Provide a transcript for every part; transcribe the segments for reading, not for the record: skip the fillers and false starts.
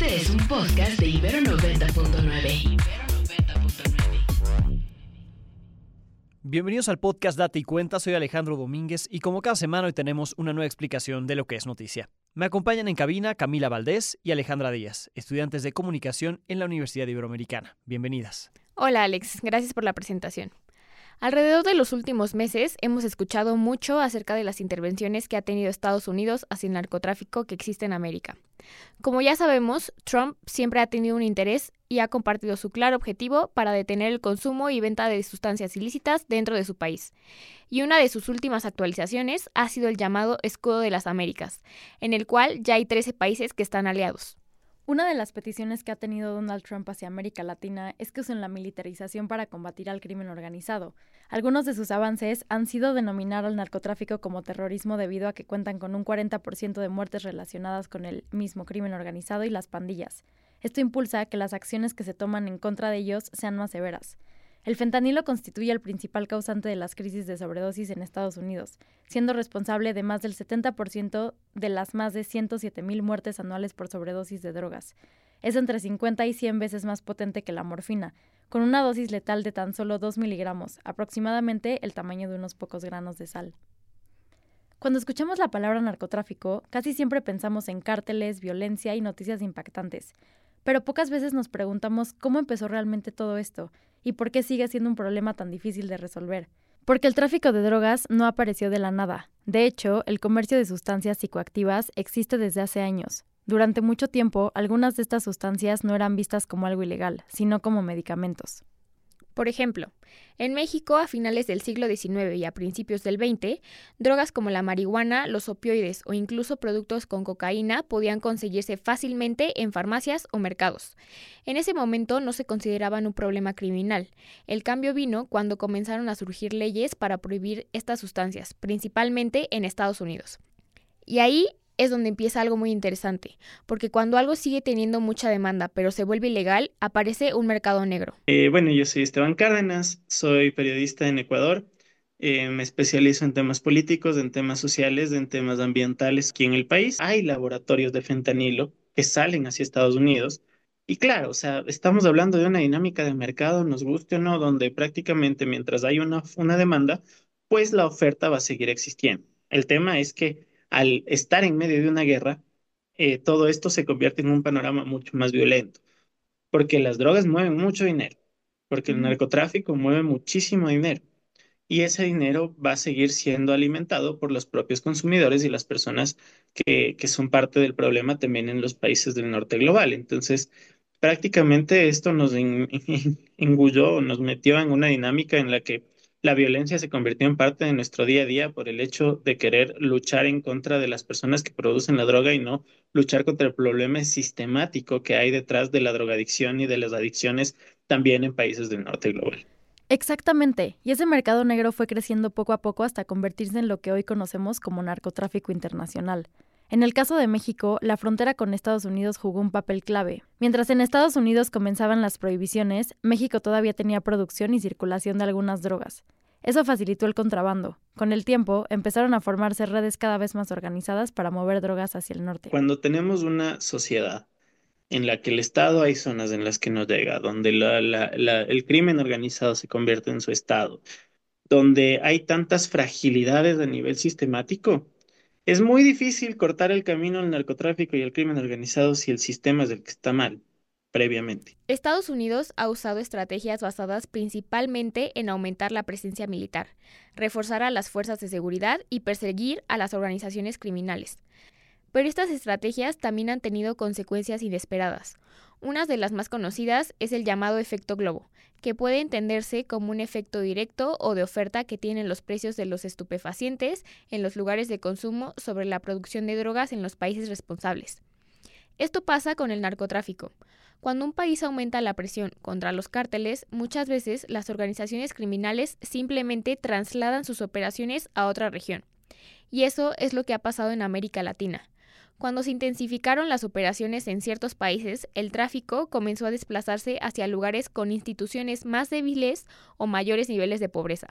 Este es un podcast de Ibero 90.9. Bienvenidos al podcast Date y Cuenta, soy Alejandro Domínguez y como cada semana hoy tenemos una nueva explicación de lo que es noticia. Me acompañan en cabina Camila Valdés y Alejandra Díaz, estudiantes de comunicación en la Universidad Iberoamericana. Bienvenidas. Hola Alex, gracias por la presentación. Alrededor de los últimos meses hemos escuchado mucho acerca de las intervenciones que ha tenido Estados Unidos hacia el narcotráfico que existe en América. Como ya sabemos, Trump siempre ha tenido un interés y ha compartido su claro objetivo para detener el consumo y venta de sustancias ilícitas dentro de su país. Y una de sus últimas actualizaciones ha sido el llamado Escudo de las Américas, en el cual ya hay 13 países que están aliados. Una de las peticiones que ha tenido Donald Trump hacia América Latina es que usen la militarización para combatir al crimen organizado. Algunos de sus avances han sido denominar al narcotráfico como terrorismo debido a que cuentan con un 40% de muertes relacionadas con el mismo crimen organizado y las pandillas. Esto impulsa que las acciones que se toman en contra de ellos sean más severas. El fentanilo constituye el principal causante de las crisis de sobredosis en Estados Unidos, siendo responsable de más del 70% de las más de 107,000 muertes anuales por sobredosis de drogas. Es entre 50 y 100 veces más potente que la morfina, con una dosis letal de tan solo 2 miligramos, aproximadamente el tamaño de unos pocos granos de sal. Cuando escuchamos la palabra narcotráfico, casi siempre pensamos en cárteles, violencia y noticias impactantes. Pero pocas veces nos preguntamos cómo empezó realmente todo esto y por qué sigue siendo un problema tan difícil de resolver. Porque el tráfico de drogas no apareció de la nada. De hecho, el comercio de sustancias psicoactivas existe desde hace años. Durante mucho tiempo, algunas de estas sustancias no eran vistas como algo ilegal, sino como medicamentos. Por ejemplo, en México a finales del siglo XIX y a principios del XX, drogas como la marihuana, los opioides o incluso productos con cocaína podían conseguirse fácilmente en farmacias o mercados. En ese momento no se consideraban un problema criminal. El cambio vino cuando comenzaron a surgir leyes para prohibir estas sustancias, principalmente en Estados Unidos. Y ahí es donde empieza algo muy interesante, porque cuando algo sigue teniendo mucha demanda pero se vuelve ilegal, aparece un mercado negro. Yo soy Esteban Cárdenas, soy periodista en Ecuador, me especializo en temas políticos, en temas sociales, en temas ambientales aquí en el país. Hay laboratorios de fentanilo que salen hacia Estados Unidos y claro, o sea, estamos hablando de una dinámica de mercado, nos guste o no, donde prácticamente mientras hay una demanda, pues la oferta va a seguir existiendo. El tema es que al estar en medio de una guerra, todo esto se convierte en un panorama mucho más violento, porque las drogas mueven mucho dinero, porque el narcotráfico mueve muchísimo dinero, y ese dinero va a seguir siendo alimentado por los propios consumidores y las personas que son parte del problema también en los países del norte global. Entonces, prácticamente esto nos engulló, nos metió en una dinámica en la que la violencia se convirtió en parte de nuestro día a día por el hecho de querer luchar en contra de las personas que producen la droga y no luchar contra el problema sistemático que hay detrás de la drogadicción y de las adicciones también en países del norte global. Exactamente, y ese mercado negro fue creciendo poco a poco hasta convertirse en lo que hoy conocemos como narcotráfico internacional. En el caso de México, la frontera con Estados Unidos jugó un papel clave. Mientras en Estados Unidos comenzaban las prohibiciones, México todavía tenía producción y circulación de algunas drogas. Eso facilitó el contrabando. Con el tiempo, empezaron a formarse redes cada vez más organizadas para mover drogas hacia el norte. Cuando tenemos una sociedad en la que el Estado hay zonas en las que no llega, donde el crimen organizado se convierte en su Estado, donde hay tantas fragilidades a nivel sistemático, es muy difícil cortar el camino al narcotráfico y al crimen organizado si el sistema es el que está mal previamente. Estados Unidos ha usado estrategias basadas principalmente en aumentar la presencia militar, reforzar a las fuerzas de seguridad y perseguir a las organizaciones criminales. Pero estas estrategias también han tenido consecuencias inesperadas. Una de las más conocidas es el llamado efecto globo, que puede entenderse como un efecto directo o de oferta que tienen los precios de los estupefacientes en los lugares de consumo sobre la producción de drogas en los países responsables. Esto pasa con el narcotráfico. Cuando un país aumenta la presión contra los cárteles, muchas veces las organizaciones criminales simplemente trasladan sus operaciones a otra región. Y eso es lo que ha pasado en América Latina. Cuando se intensificaron las operaciones en ciertos países, el tráfico comenzó a desplazarse hacia lugares con instituciones más débiles o mayores niveles de pobreza.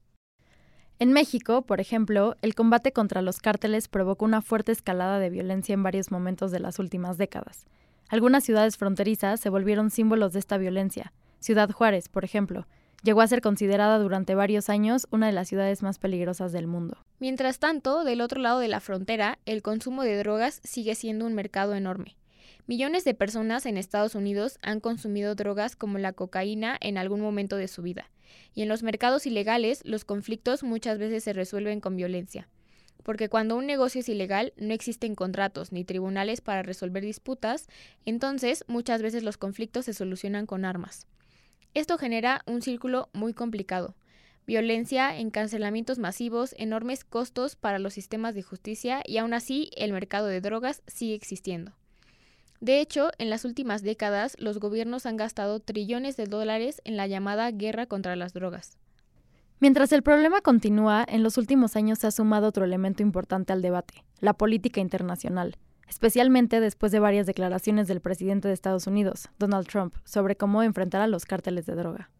En México, por ejemplo, el combate contra los cárteles provocó una fuerte escalada de violencia en varios momentos de las últimas décadas. Algunas ciudades fronterizas se volvieron símbolos de esta violencia. Ciudad Juárez, por ejemplo, llegó a ser considerada durante varios años una de las ciudades más peligrosas del mundo. Mientras tanto, del otro lado de la frontera, el consumo de drogas sigue siendo un mercado enorme. Millones de personas en Estados Unidos han consumido drogas como la cocaína en algún momento de su vida. Y en los mercados ilegales, los conflictos muchas veces se resuelven con violencia. Porque cuando un negocio es ilegal, no existen contratos ni tribunales para resolver disputas, entonces muchas veces los conflictos se solucionan con armas. Esto genera un círculo muy complicado. Violencia, encarcelamientos masivos, enormes costos para los sistemas de justicia y aún así el mercado de drogas sigue existiendo. De hecho, en las últimas décadas, los gobiernos han gastado trillones de dólares en la llamada guerra contra las drogas. Mientras el problema continúa, en los últimos años se ha sumado otro elemento importante al debate, la política internacional, especialmente después de varias declaraciones del presidente de Estados Unidos, Donald Trump, sobre cómo enfrentar a los cárteles de droga.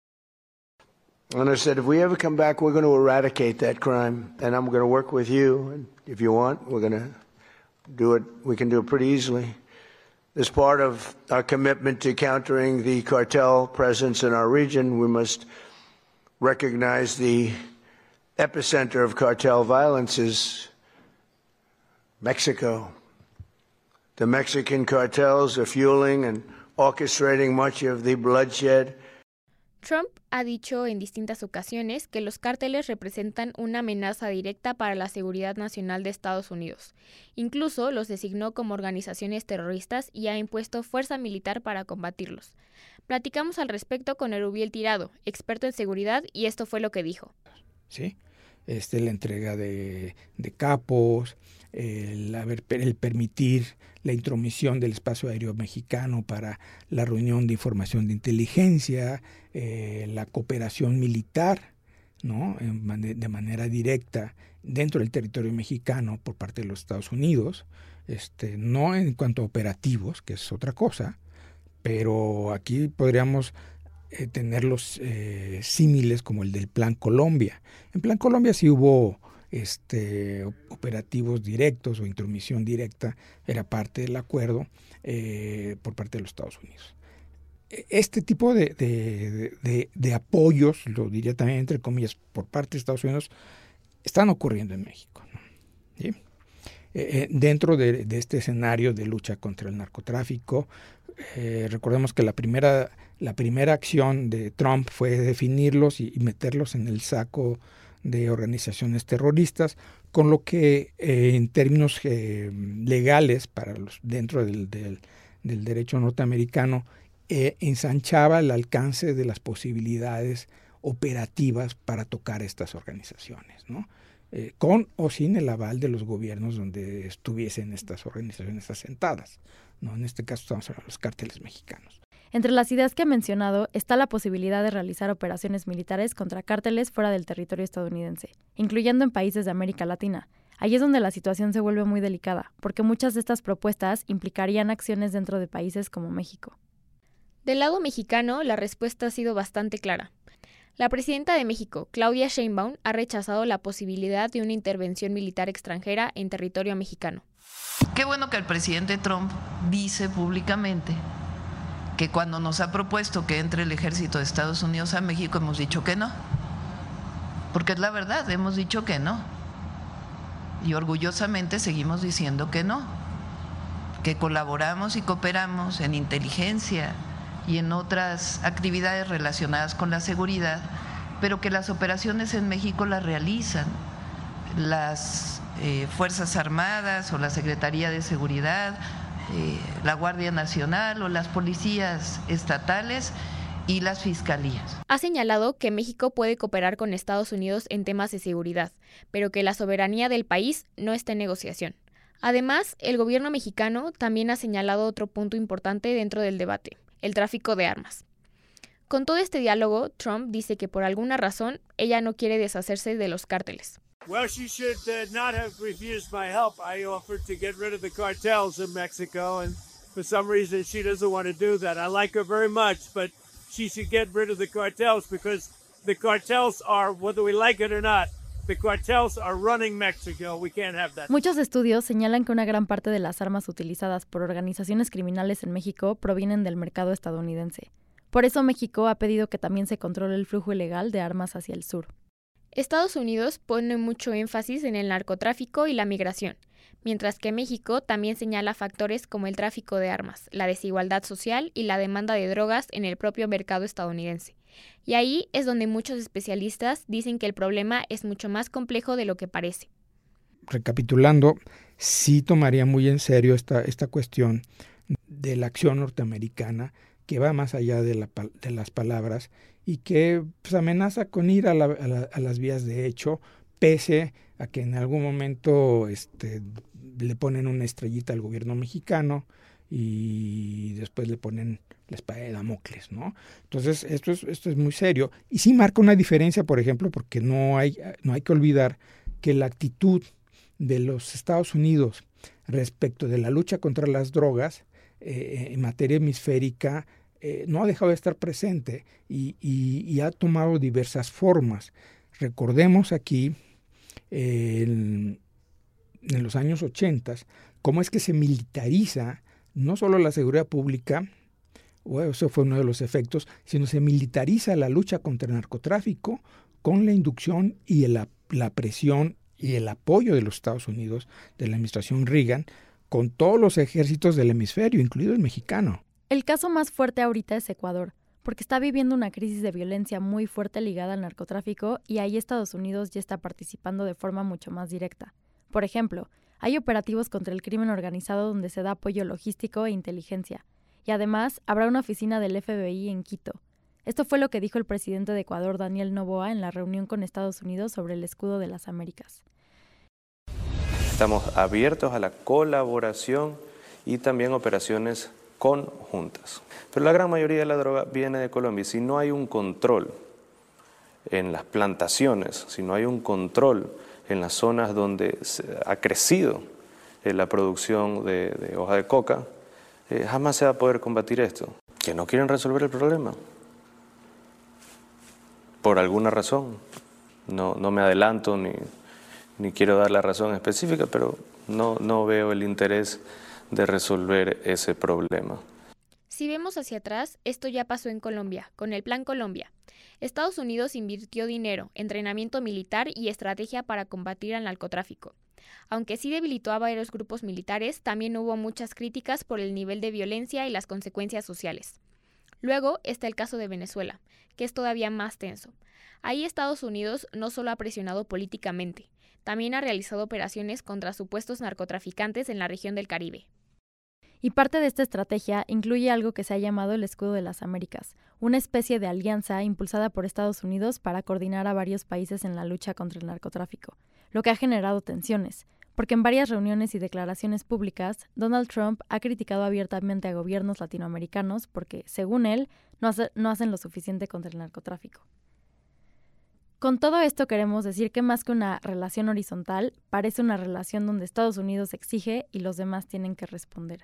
And I said, if we ever come back, we're going to eradicate that crime, and I'm going to work with you. And if you want, we're going to do it. We can do it pretty easily. As part of our commitment to countering the cartel presence in our region, we must recognize the epicenter of cartel violence is Mexico. The Mexican cartels are fueling and orchestrating much of the bloodshed. Trump ha dicho en distintas ocasiones que los cárteles representan una amenaza directa para la seguridad nacional de Estados Unidos. Incluso los designó como organizaciones terroristas y ha impuesto fuerza militar para combatirlos. Platicamos al respecto con Erubiel Tirado, experto en seguridad, y esto fue lo que dijo. Sí, la entrega de capos, el permitir la intromisión del espacio aéreo mexicano para la reunión de información de inteligencia, la cooperación militar, ¿no? De manera directa dentro del territorio mexicano por parte de los Estados Unidos, no en cuanto a operativos, que es otra cosa, pero aquí podríamos tener los símiles como el del Plan Colombia. En Plan Colombia sí hubo operativos directos o intromisión directa, era parte del acuerdo por parte de los Estados Unidos. Este tipo de apoyos, lo diría también entre comillas, por parte de Estados Unidos, están ocurriendo en México, ¿no? ¿Sí? Dentro de este escenario de lucha contra el narcotráfico, recordemos que la primera acción de Trump fue definirlos y meterlos en el saco de organizaciones terroristas, con lo que en términos legales para dentro del derecho norteamericano ensanchaba el alcance de las posibilidades operativas para tocar estas organizaciones, ¿no? Con o sin el aval de los gobiernos donde estuviesen estas organizaciones asentadas, ¿no? En este caso estamos hablando de los cárteles mexicanos. Entre las ideas que ha mencionado está la posibilidad de realizar operaciones militares contra cárteles fuera del territorio estadounidense, incluyendo en países de América Latina. Ahí es donde la situación se vuelve muy delicada, porque muchas de estas propuestas implicarían acciones dentro de países como México. Del lado mexicano, la respuesta ha sido bastante clara. La presidenta de México, Claudia Sheinbaum, ha rechazado la posibilidad de una intervención militar extranjera en territorio mexicano. Qué bueno que el presidente Trump dice públicamente que cuando nos ha propuesto que entre el ejército de Estados Unidos a México hemos dicho que no, porque es la verdad, hemos dicho que no, y orgullosamente seguimos diciendo que no, que colaboramos y cooperamos en inteligencia y en otras actividades relacionadas con la seguridad, pero que las operaciones en México las realizan las Fuerzas Armadas o la Secretaría de Seguridad, la Guardia Nacional o las policías estatales y las fiscalías. Ha señalado que México puede cooperar con Estados Unidos en temas de seguridad, pero que la soberanía del país no está en negociación. Además, el gobierno mexicano también ha señalado otro punto importante dentro del debate, el tráfico de armas. Con todo este diálogo, Trump dice que por alguna razón ella no quiere deshacerse de los cárteles. Well, she should not have refused my help. I offered to get rid of the cartels in Mexico, and for some reason she doesn't want to do that. I like her very much, but she should get rid of the cartels because the cartels are, whether we like it or not, The cartels are running Mexico. We can't have that. Muchos estudios señalan que una gran parte de las armas utilizadas por organizaciones criminales en México provienen del mercado estadounidense. Por eso México ha pedido que también se controle el flujo ilegal de armas hacia el sur. Estados Unidos pone mucho énfasis en el narcotráfico y la migración, mientras que México también señala factores como el tráfico de armas, la desigualdad social y la demanda de drogas en el propio mercado estadounidense. Y ahí es donde muchos especialistas dicen que el problema es mucho más complejo de lo que parece. Recapitulando, sí tomaría muy en serio esta cuestión de la acción norteamericana que va más allá de las palabras y que pues, amenaza con ir a las vías de hecho, pese a que en algún momento le ponen una estrellita al gobierno mexicano y después le ponen la espada de Damocles, ¿no? Entonces, esto es muy serio. Y sí marca una diferencia, por ejemplo, porque no hay que olvidar que la actitud de los Estados Unidos respecto de la lucha contra las drogas en materia hemisférica no ha dejado de estar presente y ha tomado diversas formas. Recordemos aquí, en los años 80, cómo es que se militariza no solo la seguridad pública, eso fue uno de los efectos, sino se militariza la lucha contra el narcotráfico con la inducción y la presión y el apoyo de los Estados Unidos, de la administración Reagan, con todos los ejércitos del hemisferio, incluido el mexicano. El caso más fuerte ahorita es Ecuador, porque está viviendo una crisis de violencia muy fuerte ligada al narcotráfico y ahí Estados Unidos ya está participando de forma mucho más directa. Por ejemplo, hay operativos contra el crimen organizado donde se da apoyo logístico e inteligencia. Y además, habrá una oficina del FBI en Quito. Esto fue lo que dijo el presidente de Ecuador, Daniel Noboa, en la reunión con Estados Unidos sobre el escudo de las Américas. Estamos abiertos a la colaboración y también operaciones conjuntas. Pero la gran mayoría de la droga viene de Colombia y si no hay un control en las plantaciones, si no hay un control en las zonas donde ha crecido la producción de hoja de coca, jamás se va a poder combatir esto. Que no quieren resolver el problema. Por alguna razón. No me adelanto ni quiero dar la razón específica, pero no veo el interés de resolver ese problema. Si vemos hacia atrás, esto ya pasó en Colombia, con el Plan Colombia. Estados Unidos invirtió dinero, entrenamiento militar y estrategia para combatir al narcotráfico. Aunque sí debilitó a varios grupos militares, también hubo muchas críticas por el nivel de violencia y las consecuencias sociales. Luego está el caso de Venezuela, que es todavía más tenso. Ahí Estados Unidos no solo ha presionado políticamente, también ha realizado operaciones contra supuestos narcotraficantes en la región del Caribe. Y parte de esta estrategia incluye algo que se ha llamado el Escudo de las Américas, una especie de alianza impulsada por Estados Unidos para coordinar a varios países en la lucha contra el narcotráfico, lo que ha generado tensiones, porque en varias reuniones y declaraciones públicas, Donald Trump ha criticado abiertamente a gobiernos latinoamericanos porque, según él, no hacen lo suficiente contra el narcotráfico. Con todo esto queremos decir que más que una relación horizontal, parece una relación donde Estados Unidos exige y los demás tienen que responder.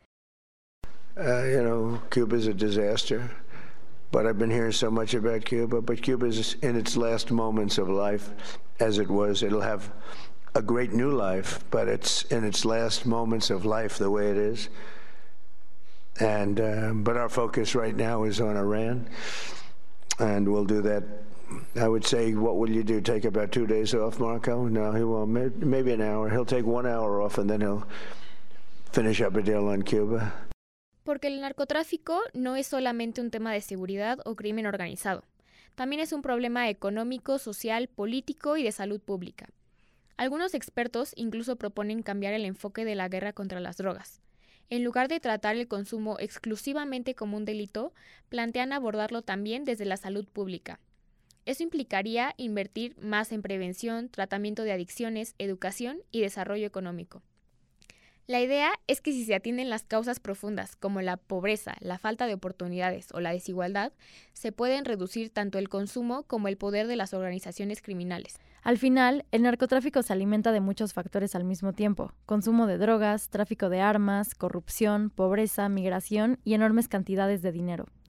Cuba is a disaster, but I've been hearing so much about Cuba, but Cuba is in its last moments of life, as it was. It'll have a great new life, but it's in its last moments of life the way it is. And but our focus right now is on Iran, and we'll do that. I would say, what will you do? Take about 2 days off, Marco? No, he won't. Maybe an hour. He'll take 1 hour off, and then he'll finish up a deal on Cuba. Porque el narcotráfico no es solamente un tema de seguridad o crimen organizado. También es un problema económico, social, político y de salud pública. Algunos expertos incluso proponen cambiar el enfoque de la guerra contra las drogas. En lugar de tratar el consumo exclusivamente como un delito, plantean abordarlo también desde la salud pública. Eso implicaría invertir más en prevención, tratamiento de adicciones, educación y desarrollo económico. La idea es que si se atienden las causas profundas como la pobreza, la falta de oportunidades o la desigualdad, se pueden reducir tanto el consumo como el poder de las organizaciones criminales. Al final, el narcotráfico se alimenta de muchos factores al mismo tiempo: consumo de drogas, tráfico de armas, corrupción, pobreza, migración y enormes cantidades de dinero.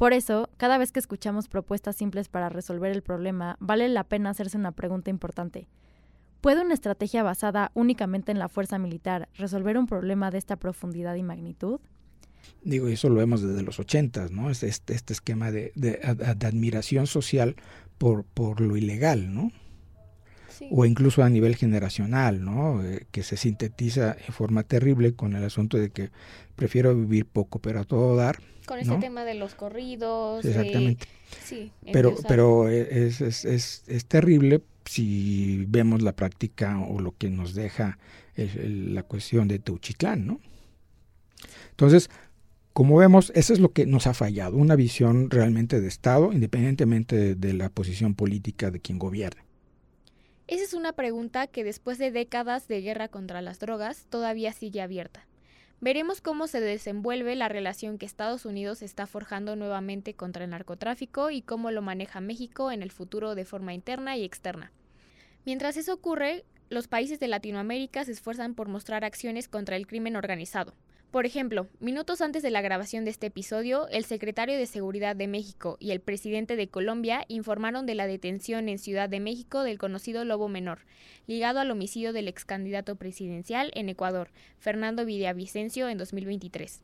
Por eso, cada vez que escuchamos propuestas simples para resolver el problema, vale la pena hacerse una pregunta importante. ¿Puede una estrategia basada únicamente en la fuerza militar resolver un problema de esta profundidad y magnitud? Digo, eso lo vemos desde los 80s, ¿no? Este esquema de admiración social por lo ilegal, ¿no? Sí. O incluso a nivel generacional, ¿no? Que se sintetiza en forma terrible con el asunto de que prefiero vivir poco pero a todo dar. Con ese tema de los corridos. Exactamente. Sí, pero es terrible si vemos la práctica o lo que nos deja la cuestión de Teuchitlán, ¿no? Entonces, como vemos, eso es lo que nos ha fallado, una visión realmente de Estado, independientemente de la posición política de quien gobierna. Esa es una pregunta que después de décadas de guerra contra las drogas todavía sigue abierta. Veremos cómo se desenvuelve la relación que Estados Unidos está forjando nuevamente contra el narcotráfico y cómo lo maneja México en el futuro de forma interna y externa. Mientras eso ocurre, los países de Latinoamérica se esfuerzan por mostrar acciones contra el crimen organizado. Por ejemplo, minutos antes de la grabación de este episodio, el secretario de Seguridad de México y el presidente de Colombia informaron de la detención en Ciudad de México del conocido Lobo Menor, ligado al homicidio del ex candidato presidencial en Ecuador, Fernando Villavicencio, en 2023.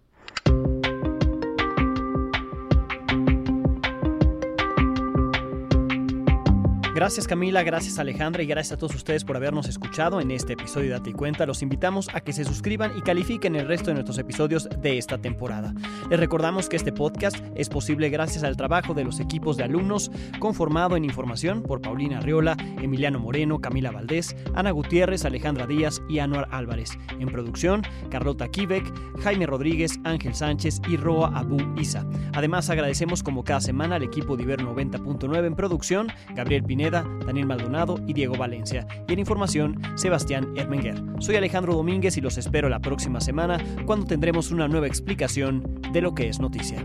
Gracias Camila, gracias Alejandra y gracias a todos ustedes por habernos escuchado en este episodio de Date Cuenta. Los invitamos a que se suscriban y califiquen el resto de nuestros episodios de esta temporada. Les recordamos que este podcast es posible gracias al trabajo de los equipos de alumnos conformado en información por Paulina Arriola, Emiliano Moreno, Camila Valdés, Ana Gutiérrez, Alejandra Díaz y Anuar Álvarez. En producción, Carlota Kivek, Jaime Rodríguez, Ángel Sánchez y Roa Abu Isa. Además, agradecemos como cada semana al equipo de Ibero 90.9 en producción, Gabriel Pineda, Daniel Maldonado y Diego Valencia. Y en información, Sebastián Ermenguer. Soy Alejandro Domínguez y los espero la próxima semana cuando tendremos una nueva explicación de lo que es noticia.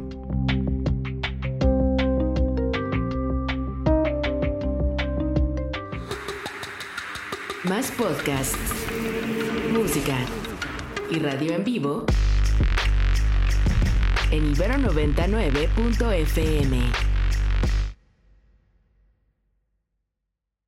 Más podcasts, música y radio en vivo en ibero99.fm.